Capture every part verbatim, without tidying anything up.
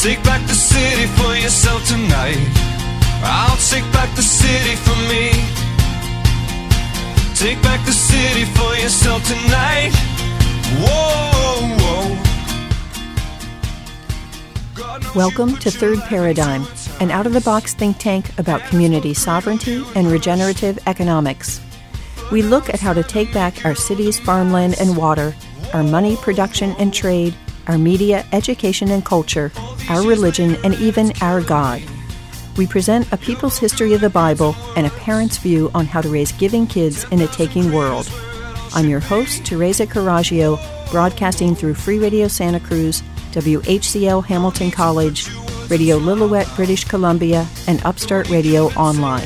Take back the city for yourself tonight. I'll take back the city for me. Take back the city for yourself tonight. Whoa, whoa. Welcome to Third Paradigm, an out-of-the-box think tank about community sovereignty and regenerative economics. We look at how to take back our cities' farmland and water, our money, production, and trade, our media, education, and culture, our religion, and even our God. We present a people's history of the Bible and a parent's view on how to raise giving kids in a taking world. I'm your host, Teresa Caraggio, broadcasting through Free Radio Santa Cruz, W H C L Hamilton College, Radio Lillooet, British Columbia, and Upstart Radio Online.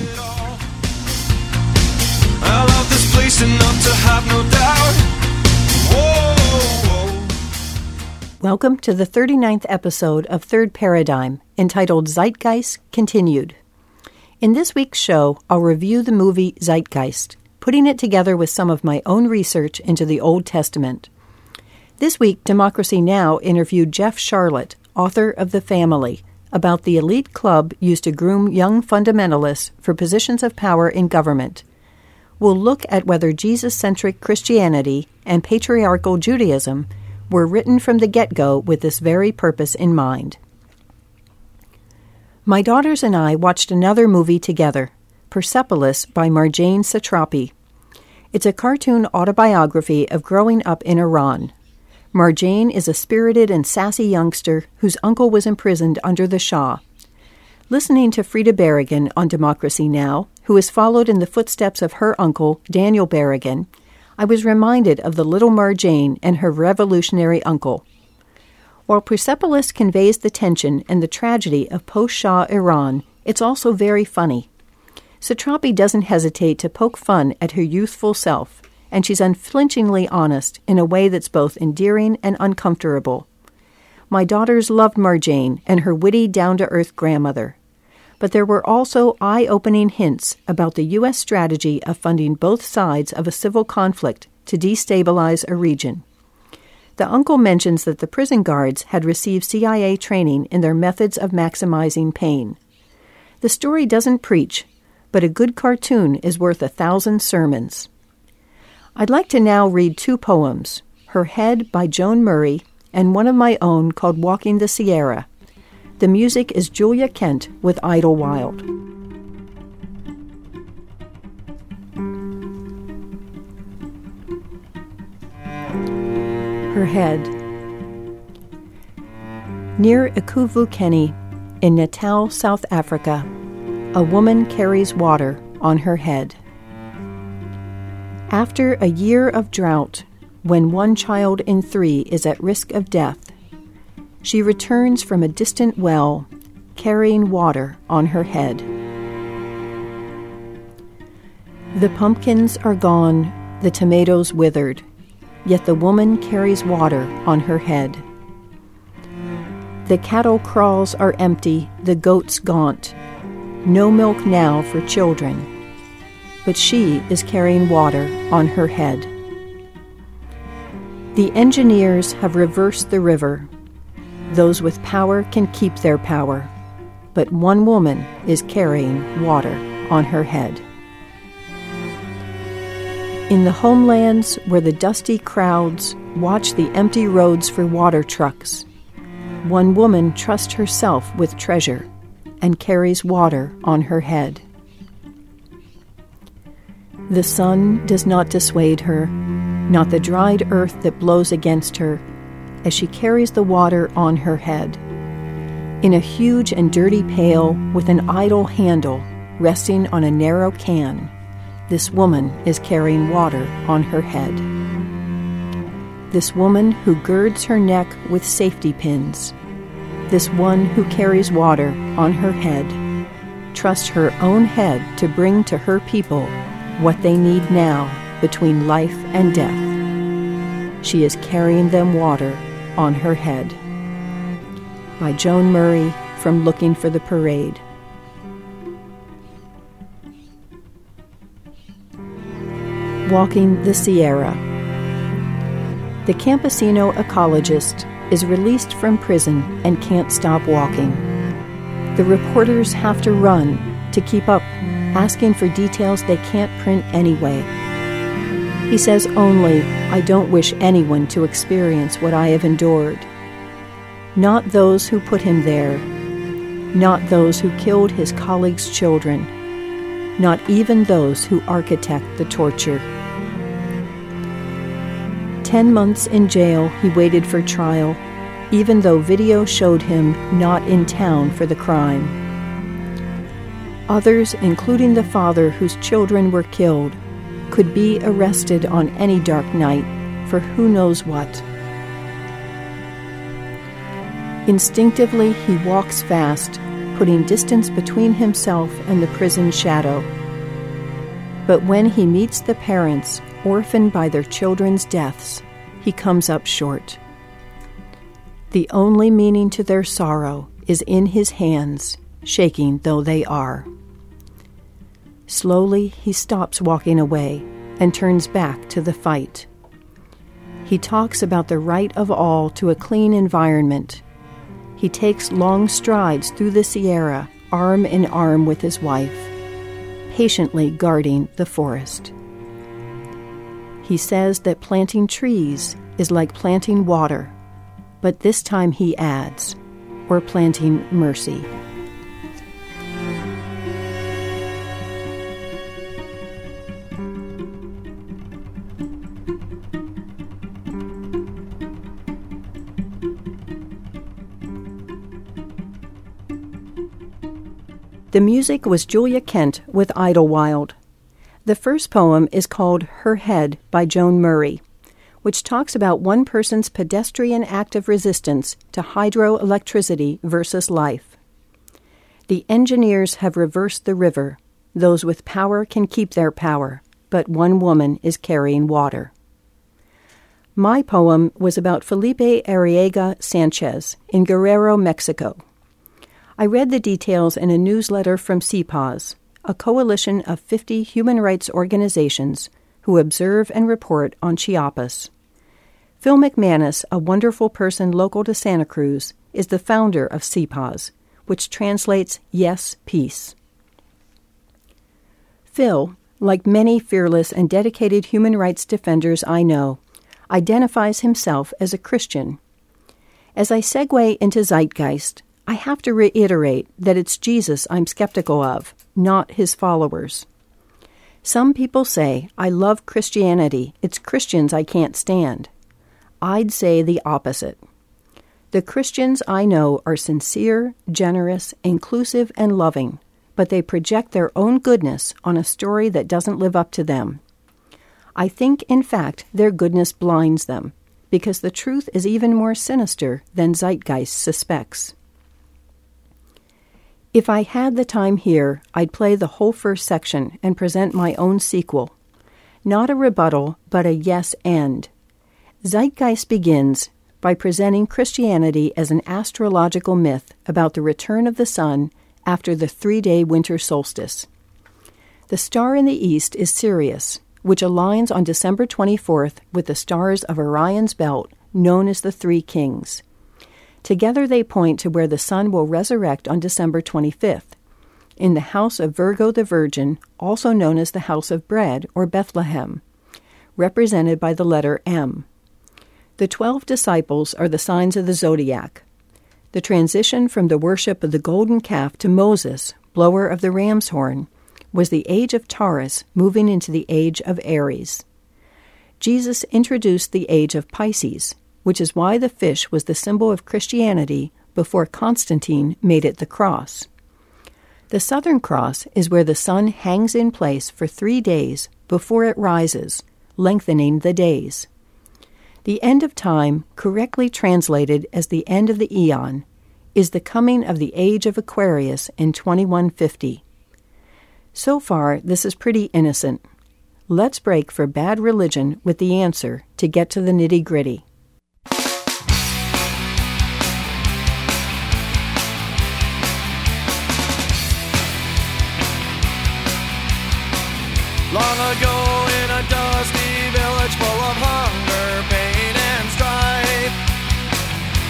I love this place enough to have no doubt. Whoa, whoa. Welcome to the thirty-ninth episode of Third Paradigm, entitled Zeitgeist Continued. In this week's show, I'll review the movie Zeitgeist, putting it together with some of my own research into the Old Testament. This week, Democracy Now! Interviewed Jeff Sharlet, author of The Family, about the elite club used to groom young fundamentalists for positions of power in government. We'll look at whether Jesus-centric Christianity and patriarchal Judaism were written from the get-go with this very purpose in mind. My daughters and I watched another movie together, Persepolis by Marjane Satrapi. It's a cartoon autobiography of growing up in Iran. Marjane is a spirited and sassy youngster whose uncle was imprisoned under the Shah. Listening to Frida Berrigan on Democracy Now!, who has followed in the footsteps of her uncle, Daniel Berrigan, I was reminded of the little Marjane and her revolutionary uncle. While Persepolis conveys the tension and the tragedy of post-Shah Iran, it's also very funny. Satrapi doesn't hesitate to poke fun at her youthful self, and she's unflinchingly honest in a way that's both endearing and uncomfortable. My daughters loved Marjane and her witty, down-to-earth grandmother. But there were also eye-opening hints about the U S strategy of funding both sides of a civil conflict to destabilize a region. The uncle mentions that the prison guards had received C I A training in their methods of maximizing pain. The story doesn't preach, but a good cartoon is worth a thousand sermons. I'd like to now read two poems, Her Head by Joan Murray and one of my own called Walking the Sierra. The music is Julia Kent with Idlewild. Her Head. Near Ekhuvukeni, in Natal, South Africa, a woman carries water on her head. After a year of drought, when one child in three is at risk of death, she returns from a distant well, carrying water on her head. The pumpkins are gone, the tomatoes withered, yet the woman carries water on her head. The cattle kraals are empty, the goats gaunt. No milk now for children, but she is carrying water on her head. The engineers have reversed the river. Those with power can keep their power, but one woman is carrying water on her head. In the homelands where the dusty crowds watch the empty roads for water trucks, one woman trusts herself with treasure and carries water on her head. The sun does not dissuade her, not the dried earth that blows against her, as she carries the water on her head. In a huge and dirty pail with an idle handle resting on a narrow can, this woman is carrying water on her head. This woman who girds her neck with safety pins, this one who carries water on her head, trusts her own head to bring to her people what they need now between life and death. She is carrying them water on her head. By Joan Murray from Looking for the Parade. Walking the Sierra. The campesino ecologist is released from prison and can't stop walking. The reporters have to run to keep up, asking for details they can't print anyway. He says only, "I don't wish anyone to experience what I have endured." Not those who put him there, not those who killed his colleagues' children, not even those who architect the torture. Ten months in jail, he waited for trial, even though video showed him not in town for the crime. Others, including the father whose children were killed, could be arrested on any dark night for who knows what. Instinctively, he walks fast, putting distance between himself and the prison shadow. But when he meets the parents, orphaned by their children's deaths, he comes up short. The only meaning to their sorrow is in his hands, shaking though they are. Slowly, he stops walking away and turns back to the fight. He talks about the right of all to a clean environment. He takes long strides through the Sierra, arm in arm with his wife, patiently guarding the forest. He says that planting trees is like planting water, but this time he adds, or planting mercy. The music was Julia Kent with Idlewild. The first poem is called Her Head by Joan Murray, which talks about one person's pedestrian act of resistance to hydroelectricity versus life. The engineers have reversed the river. Those with power can keep their power, but one woman is carrying water. My poem was about Felipe Arriaga Sanchez in Guerrero, Mexico. I read the details in a newsletter from C P A S, a coalition of fifty human rights organizations who observe and report on Chiapas. Phil McManus, a wonderful person local to Santa Cruz, is the founder of C P A S, which translates Yes, Peace. Phil, like many fearless and dedicated human rights defenders I know, identifies himself as a Christian. As I segue into Zeitgeist, I have to reiterate that it's Jesus I'm skeptical of, not his followers. Some people say, I love Christianity, it's Christians I can't stand. I'd say the opposite. The Christians I know are sincere, generous, inclusive, and loving, but they project their own goodness on a story that doesn't live up to them. I think, in fact, their goodness blinds them, because the truth is even more sinister than Zeitgeist suspects. If I had the time here, I'd play the whole first section and present my own sequel. Not a rebuttal, but a yes and. Zeitgeist begins by presenting Christianity as an astrological myth about the return of the sun after the three-day winter solstice. The star in the east is Sirius, which aligns on December twenty-fourth with the stars of Orion's belt, known as the Three Kings. Together they point to where the sun will resurrect on December twenty-fifth, in the house of Virgo the Virgin, also known as the House of Bread or Bethlehem, represented by the letter M. The twelve disciples are the signs of the zodiac. The transition from the worship of the golden calf to Moses, blower of the ram's horn, was the age of Taurus moving into the age of Aries. Jesus introduced the age of Pisces, which is why the fish was the symbol of Christianity before Constantine made it the cross. The Southern Cross is where the sun hangs in place for three days before it rises, lengthening the days. The end of time, correctly translated as the end of the eon, is the coming of the age of Aquarius in twenty-one fifty. So far, this is pretty innocent. Let's break for bad religion with the answer to get to the nitty-gritty. Long ago in a dusty village full of hunger, pain, and strife,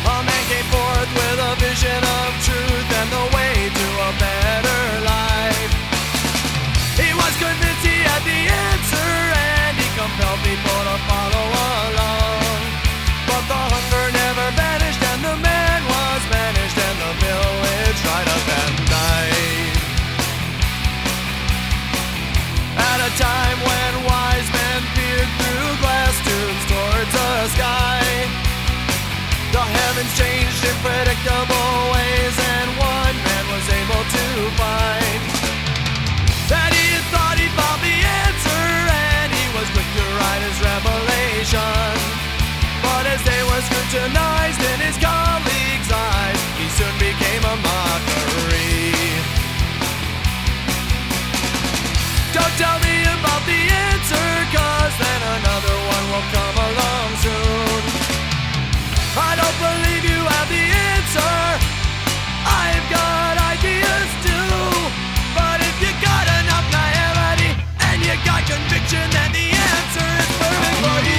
heavens changed in predictable ways, and one man was able to find that he had thought he found the answer, and he was quick to write his revelation. But as they were scrutinized in his colleagues' eyes, he soon became a mockery. Don't tell me about the answer, cause then another one will come along soon. I don't believe you have the answer. I've got ideas too. But if you got enough naivety and you got conviction, then the answer is perfect for you.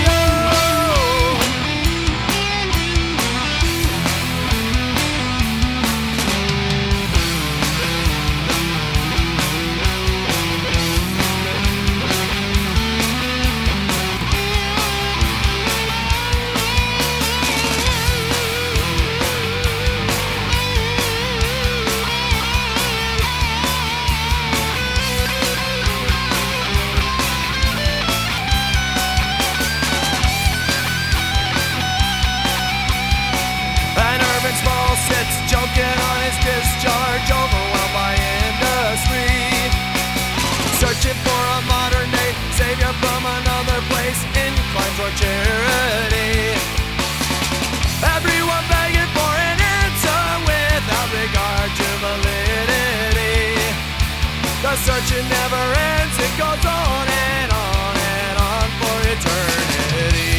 Joking on his discharge, overwhelmed by industry, searching for a modern day savior from another place, inclined toward charity. Everyone begging for an answer without regard to validity. The searching never ends, it goes on and on and on for eternity.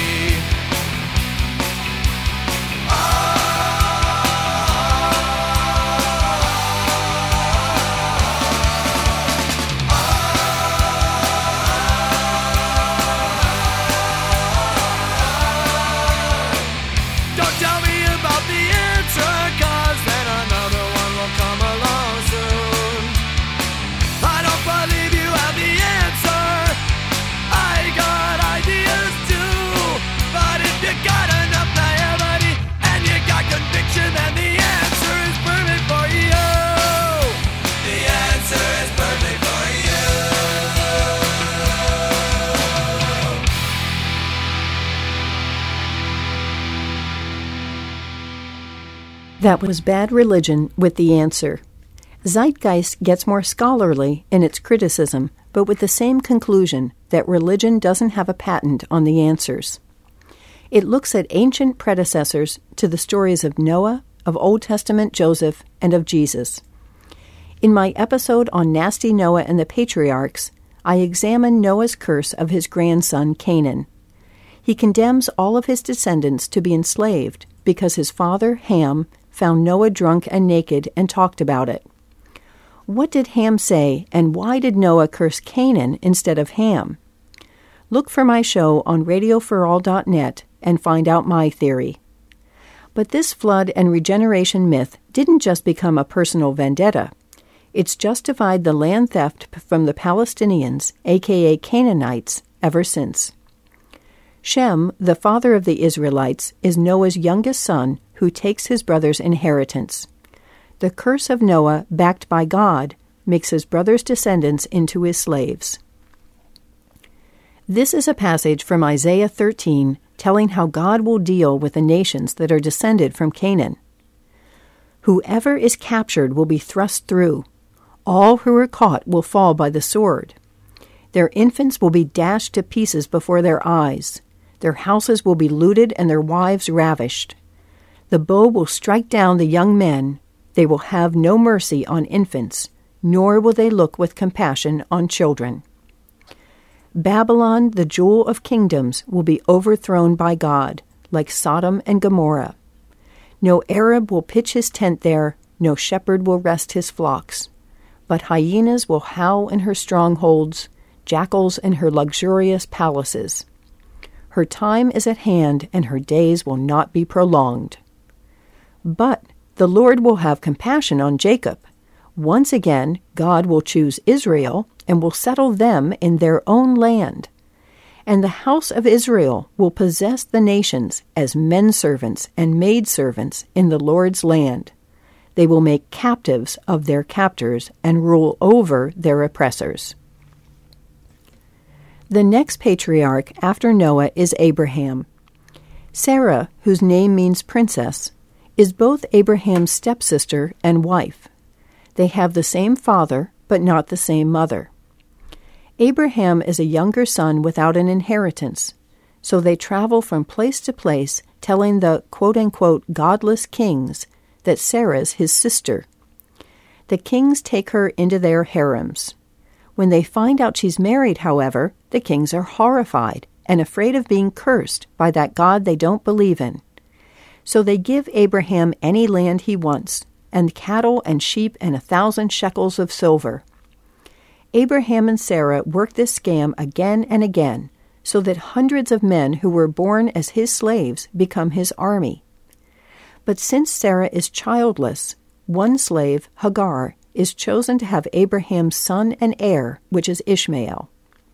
That was Bad Religion with The Answer. Zeitgeist gets more scholarly in its criticism, but with the same conclusion that religion doesn't have a patent on the answers. It looks at ancient predecessors to the stories of Noah, of Old Testament Joseph, and of Jesus. In my episode on Nasty Noah and the Patriarchs, I examine Noah's curse of his grandson Canaan. He condemns all of his descendants to be enslaved because his father, Ham, found Noah drunk and naked and talked about it. What did Ham say, and why did Noah curse Canaan instead of Ham? Look for my show on radio for all dot net and find out my theory. But this flood and regeneration myth didn't just become a personal vendetta. It's justified the land theft from the Palestinians, aka Canaanites, ever since. Shem, the father of the Israelites, is Noah's youngest son who takes his brother's inheritance. The curse of Noah, backed by God, makes his brother's descendants into his slaves. This is a passage from Isaiah thirteen telling how God will deal with the nations that are descended from Canaan. Whoever is captured will be thrust through. All who are caught will fall by the sword. Their infants will be dashed to pieces before their eyes. Their houses will be looted and their wives ravished. The bow will strike down the young men. They will have no mercy on infants, nor will they look with compassion on children. Babylon, the jewel of kingdoms, will be overthrown by God, like Sodom and Gomorrah. No Arab will pitch his tent there, no shepherd will rest his flocks. But hyenas will howl in her strongholds, jackals in her luxurious palaces. Her time is at hand, and her days will not be prolonged. But the Lord will have compassion on Jacob. Once again, God will choose Israel and will settle them in their own land. And the house of Israel will possess the nations as men-servants and maidservants in the Lord's land. They will make captives of their captors and rule over their oppressors. The next patriarch after Noah is Abraham. Sarah, whose name means princess, is both Abraham's stepsister and wife. They have the same father, but not the same mother. Abraham is a younger son without an inheritance, so they travel from place to place telling the quote-unquote godless kings that Sarah's his sister. The kings take her into their harems. When they find out she's married, however, the kings are horrified and afraid of being cursed by that God they don't believe in. So they give Abraham any land he wants, and cattle and sheep and a thousand shekels of silver. Abraham and Sarah work this scam again and again, so that hundreds of men who were born as his slaves become his army. But since Sarah is childless, one slave, Hagar, is chosen to have Abraham's son and heir, which is Ishmael.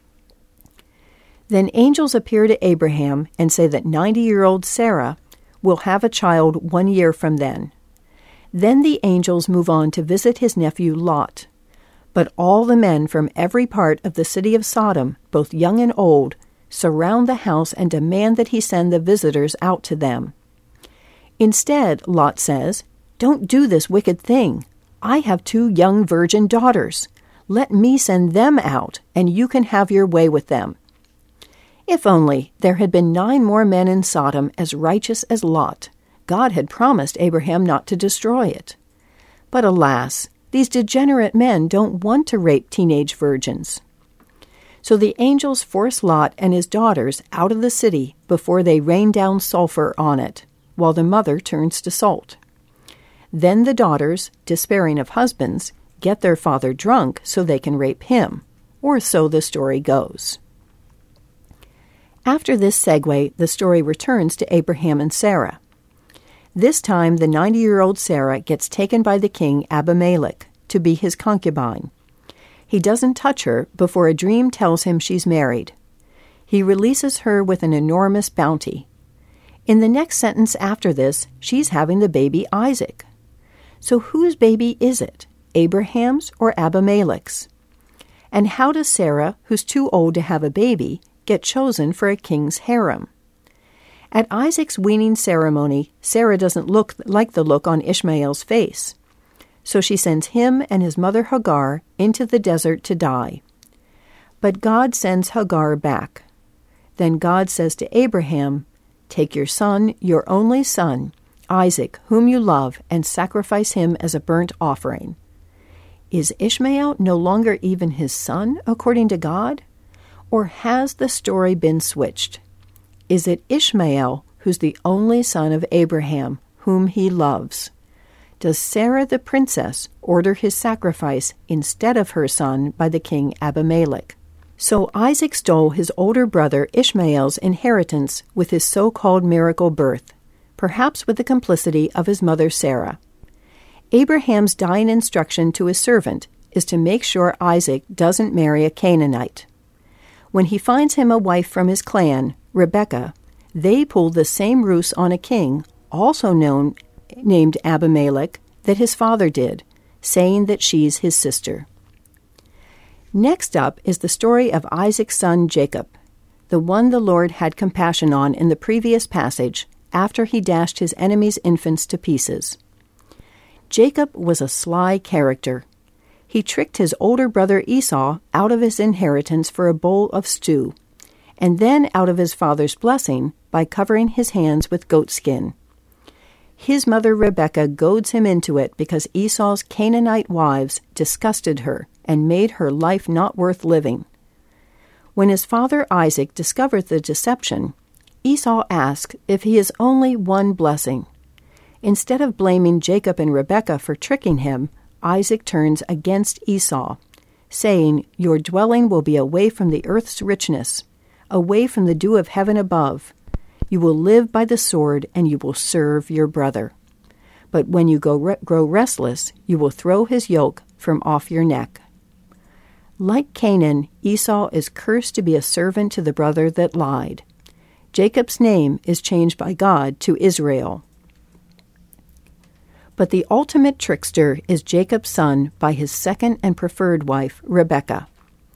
Then angels appear to Abraham and say that ninety-year-old Sarah will have a child one year from then. Then the angels move on to visit his nephew Lot. But all the men from every part of the city of Sodom, both young and old, surround the house and demand that he send the visitors out to them. Instead, Lot says, "Don't do this wicked thing. I have two young virgin daughters. Let me send them out, and you can have your way with them." If only there had been nine more men in Sodom as righteous as Lot. God had promised Abraham not to destroy it. But alas, these degenerate men don't want to rape teenage virgins. So the angels force Lot and his daughters out of the city before they rain down sulfur on it, while the mother turns to salt. Then the daughters, despairing of husbands, get their father drunk so they can rape him, or so the story goes. After this segue, the story returns to Abraham and Sarah. This time, the ninety-year-old Sarah gets taken by the king Abimelech to be his concubine. He doesn't touch her before a dream tells him she's married. He releases her with an enormous bounty. In the next sentence after this, she's having the baby Isaac. So whose baby is it, Abraham's or Abimelech's? And how does Sarah, who's too old to have a baby, get chosen for a king's harem? At Isaac's weaning ceremony, Sarah doesn't look like the look on Ishmael's face. So she sends him and his mother Hagar into the desert to die. But God sends Hagar back. Then God says to Abraham, "Take your son, your only son, Isaac, whom you love, and sacrifice him as a burnt offering." Is Ishmael no longer even his son, according to God? Or has the story been switched? Is it Ishmael who's the only son of Abraham, whom he loves? Does Sarah the princess order his sacrifice instead of her son by the king Abimelech? So Isaac stole his older brother Ishmael's inheritance with his so-called miracle birth, perhaps with the complicity of his mother Sarah. Abraham's dying instruction to his servant is to make sure Isaac doesn't marry a Canaanite. When he finds him a wife from his clan, Rebekah, they pull the same ruse on a king, also known named Abimelech, that his father did, saying that she's his sister. Next up is the story of Isaac's son Jacob, the one the Lord had compassion on in the previous passage after he dashed his enemies' infants to pieces. Jacob was a sly character. He tricked his older brother Esau out of his inheritance for a bowl of stew, and then out of his father's blessing by covering his hands with goatskin. His mother Rebekah goads him into it because Esau's Canaanite wives disgusted her and made her life not worth living. When his father Isaac discovered the deception, Esau asked if he is only one blessing. Instead of blaming Jacob and Rebekah for tricking him, Isaac turns against Esau, saying, "Your dwelling will be away from the earth's richness, away from the dew of heaven above. You will live by the sword, and you will serve your brother. But when you go re- grow restless, you will throw his yoke from off your neck." Like Canaan, Esau is cursed to be a servant to the brother that lied. Jacob's name is changed by God to Israel. But the ultimate trickster is Jacob's son by his second and preferred wife, Rebekah.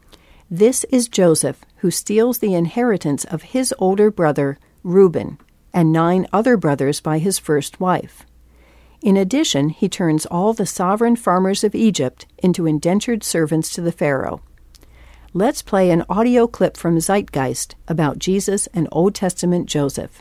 This is Joseph, who steals the inheritance of his older brother, Reuben, and nine other brothers by his first wife. In addition, he turns all the sovereign farmers of Egypt into indentured servants to the Pharaoh. Let's play an audio clip from Zeitgeist about Jesus and Old Testament Joseph.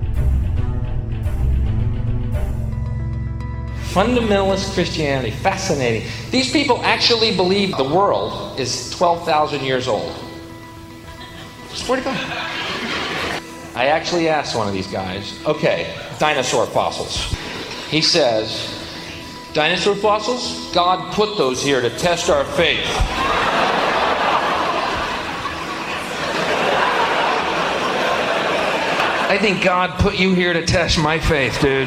Fundamentalist Christianity, fascinating. These people actually believe the world is twelve thousand years old. Swear to God. I actually asked one of these guys, okay, dinosaur fossils. He says, dinosaur fossils? God put those here to test our faith. I think God put you here to test my faith, dude.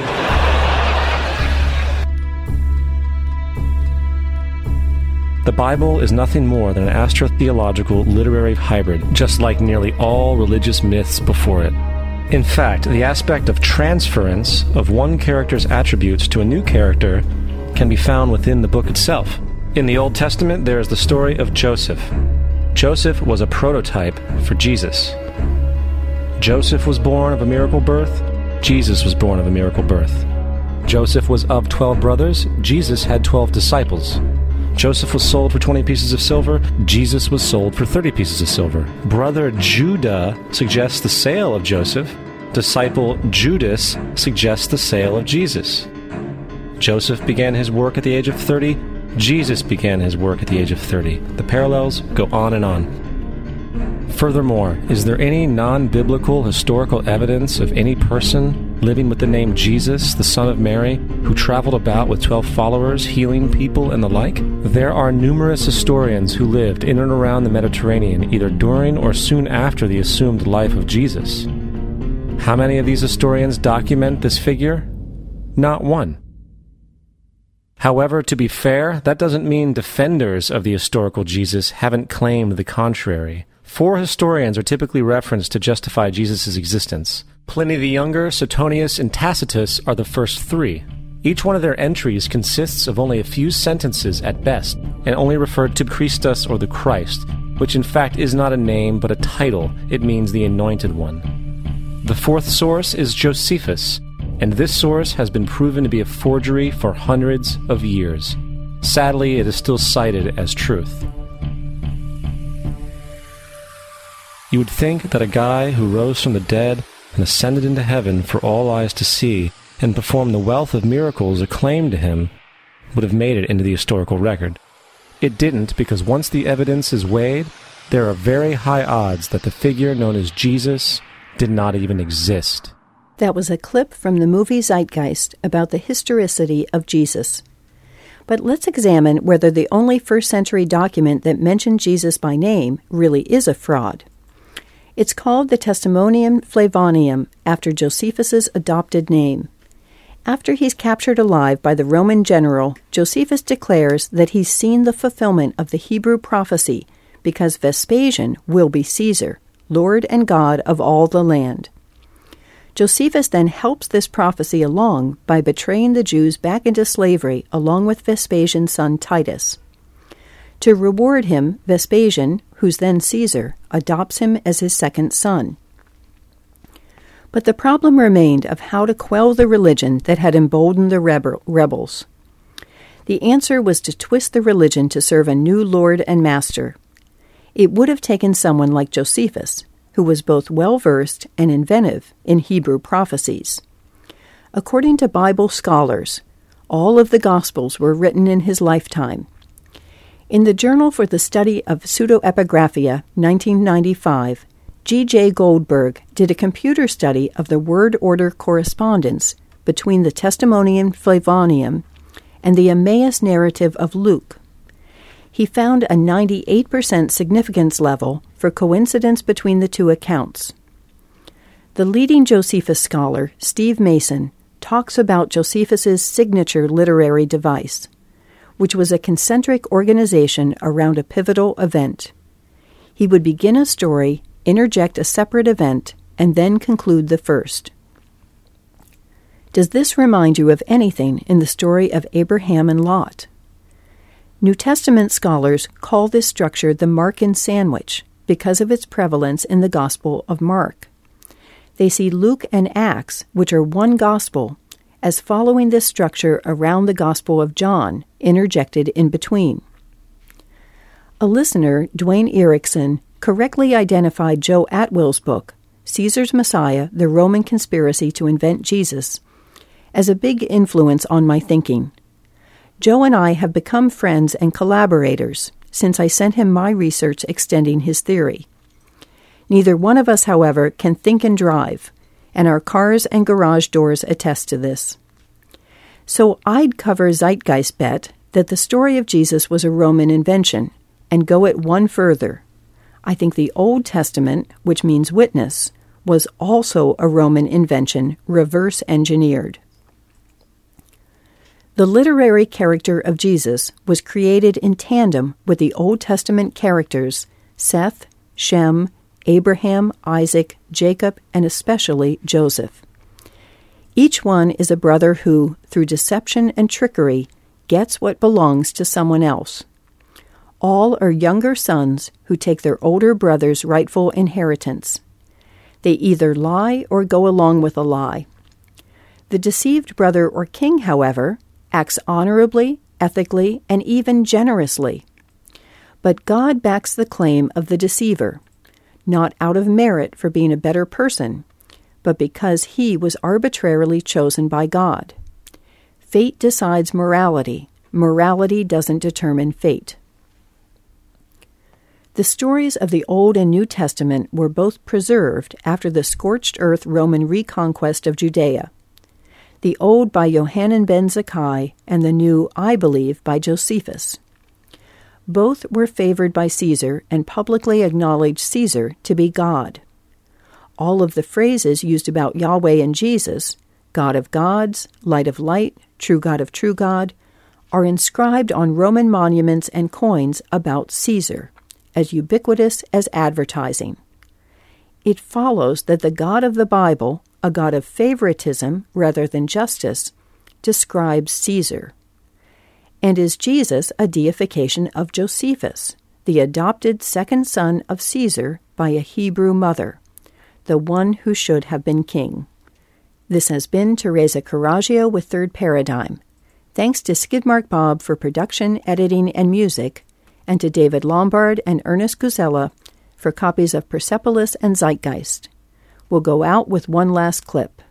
The Bible is nothing more than an astrotheological literary hybrid, just like nearly all religious myths before it. In fact, the aspect of transference of one character's attributes to a new character can be found within the book itself. In the Old Testament, there is the story of Joseph. Joseph was a prototype for Jesus. Joseph was born of a miracle birth. Jesus was born of a miracle birth. Joseph was of twelve brothers. Jesus had twelve disciples. Joseph was sold for twenty pieces of silver. Jesus was sold for thirty pieces of silver. Brother Judah suggests the sale of Joseph. Disciple Judas suggests the sale of Jesus. Joseph began his work at the age of thirty. Jesus began his work at the age of thirty. The parallels go on and on. Furthermore, is there any non-biblical historical evidence of any person living with the name Jesus, the son of Mary, who traveled about with twelve followers, healing people and the like? There are numerous historians who lived in and around the Mediterranean, either during or soon after the assumed life of Jesus. How many of these historians document this figure? Not one. However, to be fair, that doesn't mean defenders of the historical Jesus haven't claimed the contrary. Four historians are typically referenced to justify Jesus' existence. Pliny the Younger, Suetonius, and Tacitus are the first three. Each one of their entries consists of only a few sentences at best, and only referred to Christus or the Christ, which in fact is not a name but a title. It means the Anointed One. The fourth source is Josephus, and this source has been proven to be a forgery for hundreds of years. Sadly, it is still cited as truth. You would think that a guy who rose from the dead and ascended into heaven for all eyes to see and performed the wealth of miracles acclaimed to him would have made it into the historical record. It didn't, because once the evidence is weighed, there are very high odds that the figure known as Jesus did not even exist. That was a clip from the movie Zeitgeist about the historicity of Jesus. But let's examine whether the only first-century document that mentioned Jesus by name really is a fraud. It's called the Testimonium Flavonium, after Josephus's adopted name. After he's captured alive by the Roman general, Josephus declares that he's seen the fulfillment of the Hebrew prophecy, because Vespasian will be Caesar, Lord and God of all the land. Josephus then helps this prophecy along by betraying the Jews back into slavery along with Vespasian's son Titus. To reward him, Vespasian, who's then Caesar, adopts him as his second son. But the problem remained of how to quell the religion that had emboldened the rebel- rebels. The answer was to twist the religion to serve a new lord and master. It would have taken someone like Josephus, who was both well-versed and inventive in Hebrew prophecies. According to Bible scholars, all of the Gospels were written in his lifetime. In the Journal for the Study of Pseudoepigraphia, nineteen ninety-five, G J Goldberg did a computer study of the word-order correspondence between the Testimonium Flavonium and the Emmaus narrative of Luke. He found a ninety-eight percent significance level for coincidence between the two accounts. The leading Josephus scholar, Steve Mason, talks about Josephus's signature literary device, which was a concentric organization around a pivotal event. He would begin a story, interject a separate event, and then conclude the first. Does this remind you of anything in the story of Abraham and Lot? New Testament scholars call this structure the Markan sandwich because of its prevalence in the Gospel of Mark. They see Luke and Acts, which are one gospel, as following this structure around the Gospel of John, interjected in between. A listener, Dwayne Erickson, correctly identified Joe Atwill's book, Caesar's Messiah, The Roman Conspiracy to Invent Jesus, as a big influence on my thinking. Joe and I have become friends and collaborators since I sent him my research extending his theory. Neither one of us, however, can think and drive, and our cars and garage doors attest to this. So I'd cover Zeitgeist bet that the story of Jesus was a Roman invention, and go it one further. I think the Old Testament, which means witness, was also a Roman invention, reverse-engineered. The literary character of Jesus was created in tandem with the Old Testament characters Seth, Shem, Abraham, Isaac, Jacob, and especially Joseph. Each one is a brother who, through deception and trickery, gets what belongs to someone else. All are younger sons who take their older brother's rightful inheritance. They either lie or go along with a lie. The deceived brother or king, however, acts honorably, ethically, and even generously. But God backs the claim of the deceiver, not out of merit for being a better person, but because he was arbitrarily chosen by God. Fate decides morality. Morality doesn't determine fate. The stories of the Old and New Testament were both preserved after the scorched earth Roman reconquest of Judea. The Old by Yohanan ben Zakkai, and the New, I believe, by Josephus. Both were favored by Caesar and publicly acknowledged Caesar to be God. All of the phrases used about Yahweh and Jesus, God of gods, light of light, true God of true God, are inscribed on Roman monuments and coins about Caesar, as ubiquitous as advertising. It follows that the God of the Bible, a God of favoritism rather than justice, describes Caesar. And is Jesus a deification of Josephus, the adopted second son of Caesar by a Hebrew mother, the one who should have been king? This has been Teresa Caraggio with Third Paradigm. Thanks to Skidmark Bob for production, editing, and music, and to David Lombard and Ernest Guzella for copies of Persepolis and Zeitgeist. We'll go out with one last clip.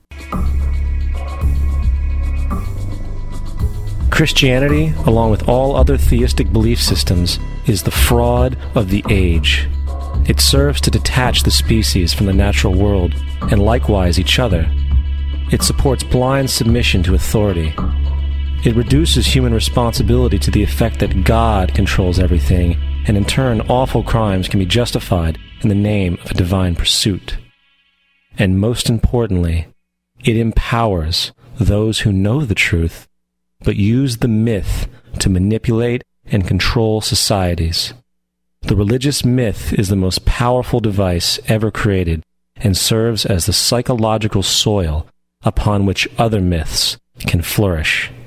Christianity, along with all other theistic belief systems, is the fraud of the age. It serves to detach the species from the natural world, and likewise each other. It supports blind submission to authority. It reduces human responsibility to the effect that God controls everything, and in turn awful crimes can be justified in the name of a divine pursuit. And most importantly, it empowers those who know the truth, but use the myth to manipulate and control societies. The religious myth is the most powerful device ever created and serves as the psychological soil upon which other myths can flourish.